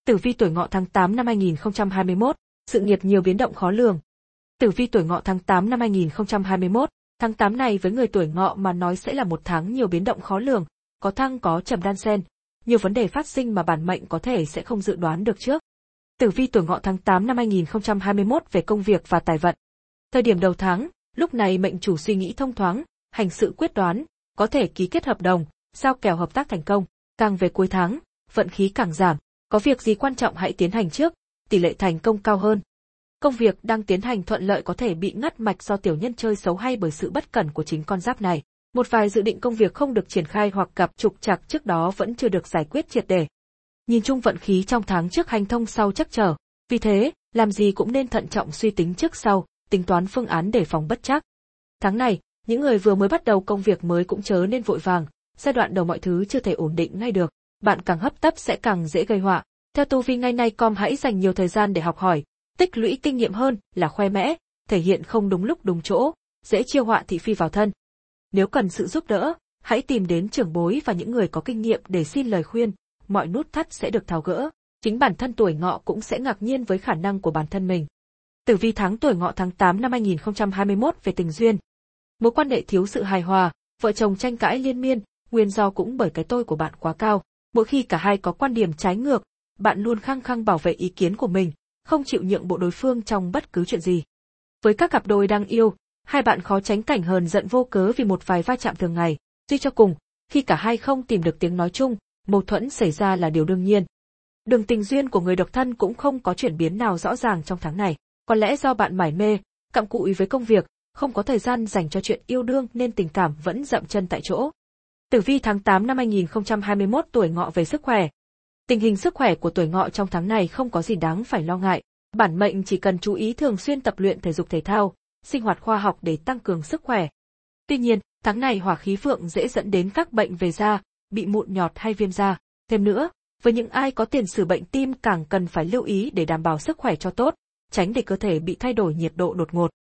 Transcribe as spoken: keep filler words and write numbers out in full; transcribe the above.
Tử vi tuổi Ngọ tháng tám năm hai nghìn không trăm hai mươi mốt, sự nghiệp nhiều biến động khó lường. Tử vi tuổi Ngọ tháng tám năm hai nghìn không trăm hai mươi mốt, tháng tám này với người tuổi Ngọ mà nói sẽ là một tháng nhiều biến động khó lường, có thăng có trầm đan xen, nhiều vấn đề phát sinh mà bản mệnh có thể sẽ không dự đoán được trước. Tử vi tuổi Ngọ tháng tám năm hai nghìn không trăm hai mươi mốt về công việc và tài vận. Thời điểm đầu tháng, lúc này mệnh chủ suy nghĩ thông thoáng, hành sự quyết đoán, có thể ký kết hợp đồng, giao kèo hợp tác thành công. Càng về cuối tháng, vận khí càng giảm, có việc gì quan trọng hãy tiến hành trước, tỷ lệ thành công cao hơn. Công việc đang tiến hành thuận lợi có thể bị ngắt mạch do tiểu nhân chơi xấu hay bởi sự bất cẩn của chính con giáp này. Một vài dự định công việc không được triển khai hoặc gặp trục trặc trước đó vẫn chưa được giải quyết triệt để. Nhìn chung vận khí trong tháng trước hành thông sau trắc trở, vì thế, làm gì cũng nên thận trọng suy tính trước sau, tính toán phương án để phòng bất trắc. Tháng này, những người vừa mới bắt đầu công việc mới cũng chớ nên vội vàng, giai đoạn đầu mọi thứ chưa thể ổn định ngay được, bạn càng hấp tấp sẽ càng dễ gây họa. Theo tu vi ngày nay com hãy dành nhiều thời gian để học hỏi, tích lũy kinh nghiệm hơn là khoe mẽ, thể hiện không đúng lúc đúng chỗ, dễ chiêu họa thị phi vào thân. Nếu cần sự giúp đỡ, hãy tìm đến trưởng bối và những người có kinh nghiệm để xin lời khuyên, mọi nút thắt sẽ được tháo gỡ. Chính bản thân tuổi Ngọ cũng sẽ ngạc nhiên với khả năng của bản thân mình. Tử vi tháng tuổi Ngọ tháng tám năm hai nghìn không trăm hai mươi mốt về tình duyên. Mối quan hệ thiếu sự hài hòa, vợ chồng tranh cãi liên miên, nguyên do cũng bởi cái tôi của bạn quá cao. Mỗi khi cả hai có quan điểm trái ngược, bạn luôn khăng khăng bảo vệ ý kiến của mình, không chịu nhượng bộ đối phương trong bất cứ chuyện gì. Với các cặp đôi đang yêu, hai bạn khó tránh cảnh hờn giận vô cớ vì một vài va chạm thường ngày. Suy cho cùng, khi cả hai không tìm được tiếng nói chung, mâu thuẫn xảy ra là điều đương nhiên. Đường tình duyên của người độc thân cũng không có chuyển biến nào rõ ràng trong tháng này. Có lẽ do bạn mải mê, cặm cụi với công việc, không có thời gian dành cho chuyện yêu đương nên tình cảm vẫn dậm chân tại chỗ. Tử vi tháng tám năm hai nghìn không trăm hai mươi mốt tuổi Ngọ về sức khỏe. Tình hình sức khỏe của tuổi Ngọ trong tháng này không có gì đáng phải lo ngại. Bản mệnh chỉ cần chú ý thường xuyên tập luyện thể dục thể thao, sinh hoạt khoa học để tăng cường sức khỏe. Tuy nhiên, tháng này hỏa khí vượng dễ dẫn đến các bệnh về da, bị mụn nhọt hay viêm da. Thêm nữa, với những ai có tiền sử bệnh tim càng cần phải lưu ý để đảm bảo sức khỏe cho tốt, tránh để cơ thể bị thay đổi nhiệt độ đột ngột.